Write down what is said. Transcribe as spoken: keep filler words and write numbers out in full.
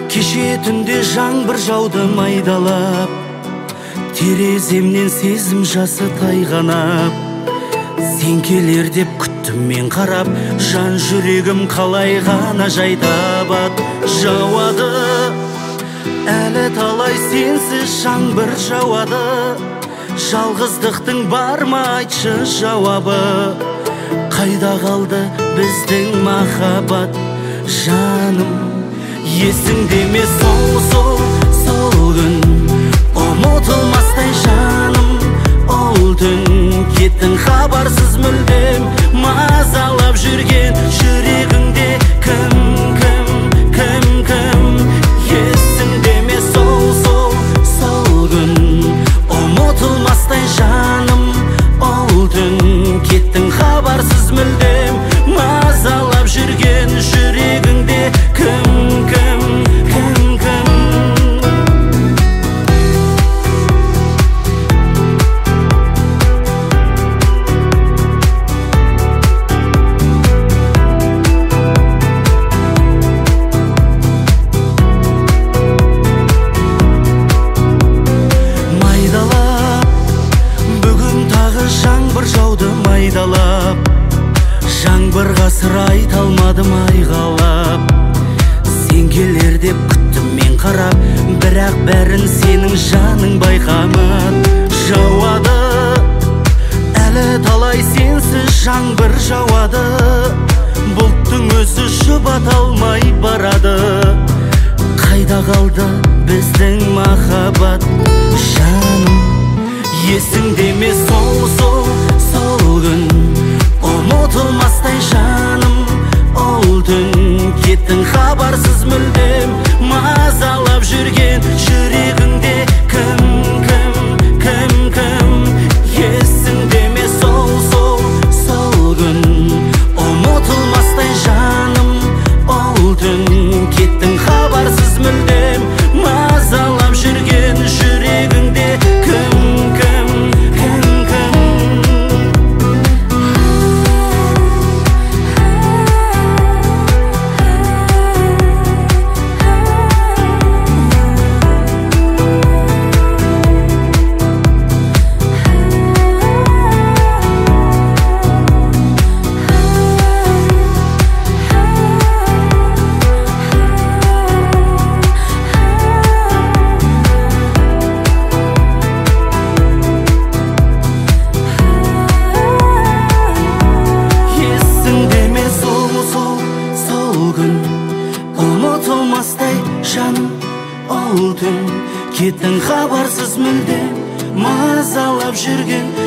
Кеше түнде жаңбыр жауды майдалап, тереземнен сезім жасы тайғанап. Сен келер деп күттім мен қарап, жан жүрегім қалай ғана жай табады. Жауады әлі талай сенсіз жаңбыр жауады. Жалғыздықтың бар ма айтшы жауабы? Қайда қалды біздің махаббат? Жаным, есіңде ме сол сол сол күн? Ұмытылмастай жаным, ол түн. Кеттің хабарсыз мүлдем, мазалап жүрген жүрегіңде кім кім кім кім? Есіңде ме сол сол сол күн? Ұмытылмастай жаным, ол түн. Кеттің хабарсыз мүлдем, мазалап жүрген жүрегіңде кім кім кім кім? Майдалап, жаңбырға сыр айта алмадым айғалап. Сен келер деп күттім мен қарап, бірақ бәрін сенің жаның байқамады. Жауады әлі талай сенсіз жаңбыр жауады. Бұлттың өзі жұбата алмай барады. Қайда қалды біздің махаббат? Жаным, есіңде ме сол сол сол күн? Ұмытылмастай жаным, ол түн. Кеттің хабарсыз мүлдем, мазалап жүрген жүрегіңде кім кім кім кім? Есіңде ме сол сол сол күн? Ұмытылмастай жаным, ол түн. Кеттің хабарсыз мүлдем, мазалап жүрген жүрегіңде кім кім кім кім? Ұмытылмастай жаным, ол түн. Кеттің хабарсыз мүлдем, мазалап жүрген